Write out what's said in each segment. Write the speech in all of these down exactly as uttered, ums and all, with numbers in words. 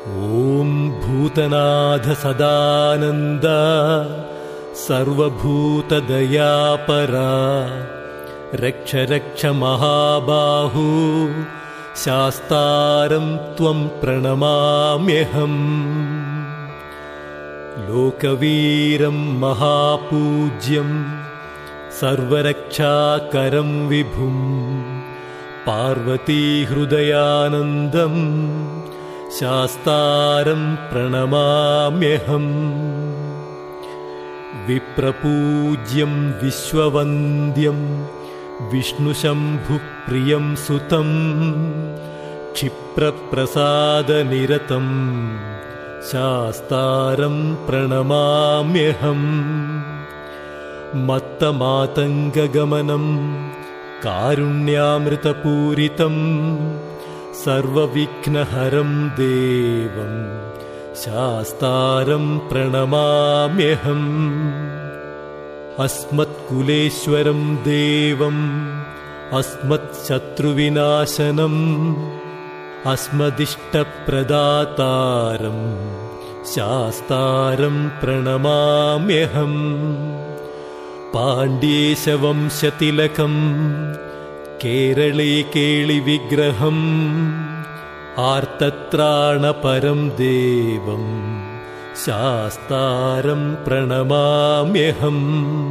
ॐ भूतनाथ सदानन्द सर्वभूतदयापरा रक्ष रक्ष महाबाहु शास्तारं त्वं प्रणमाम्यहम् लोकवीरं महापूज्यं सर्वरक्षाकरं विभुं पार्वतीहृदयानन्दं शास्तारं प्रणमाम्यहम् विप्रपूज्यं विश्ववन्द्यं विष्णुशम्भुप्रियं सुतं क्षिप्रप्रसादनिरतं शास्तारं प्रणमाम्यहम् मत्तमातङ्गगमनं कारुण्यामृतपूरितं सर्वविघ्नहरं देवं शास्तारं प्रणमाम्यहम् अस्मत्कुलेश्वरं देवम् अस्मत्शत्रुविनाशनम् अस्मदिष्टप्रदातारं शास्तारं प्रणमाम्यहम् पाण्ड्येशवंशतिलकं केरळे केळिविग्रहम् आर्तत्राणपरं देवं शास्तारं प्रणमाम्यहम्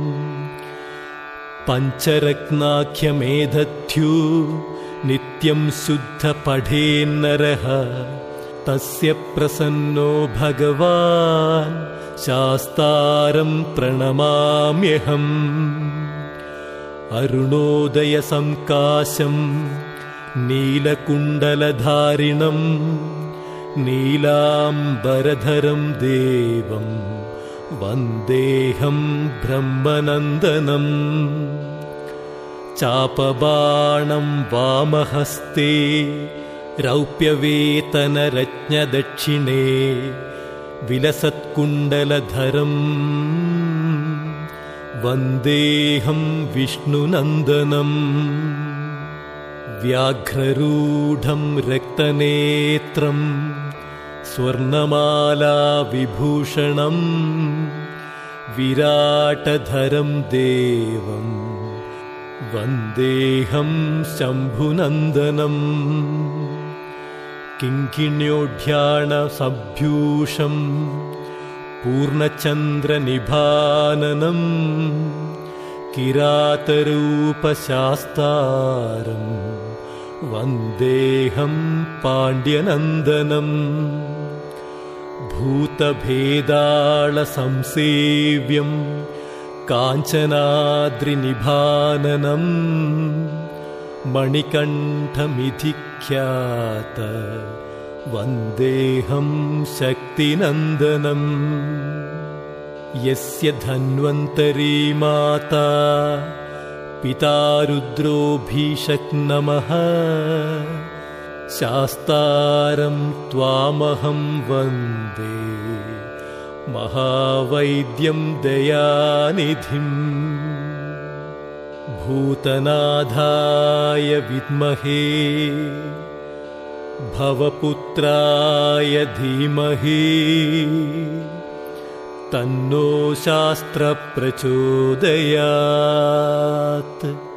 पञ्चरत्नाख्यमेधथ्यू नित्यं शुद्धपठेन्नरः तस्य प्रसन्नो भगवान् शास्तारं प्रणमाम्यहम् अरुणोदयसंकाशं नीलकुण्डलधारिणं नीलाम्बरधरं देवं वन्देऽहं ब्रह्मनन्दनम् चापबाणं वामहस्ते रौप्यवेतनरत्नदक्षिणे विलसत्कुण्डलधरं वन्देऽहं विष्णुनन्दनम् व्याघ्ररूढं रक्तनेत्रं स्वर्णमालाविभूषणं विराटधरं देवं वन्देऽहं शम्भुनन्दनम् किङ्किण्योढ्याणसभ्यूषं पूर्णचन्द्रनिभाननं किरातरूपशास्तारं वन्देऽहं पाण्ड्यनन्दनम् भूतभेदाळसंसेव्यं काञ्चनाद्रिनिभाननं मणिकण्ठमिधिख्यात वन्देऽहं शक्तिनन्दनम् यस्य धन्वन्तरी माता पिता रुद्रो भीषक्नमः शास्तारं त्वामहं वन्दे महावैद्यं दयानिधिम् भूतनाथाय विद्महे भवपुत्राय धीमहि तन्नो शास्त्रप्रचोदयात्।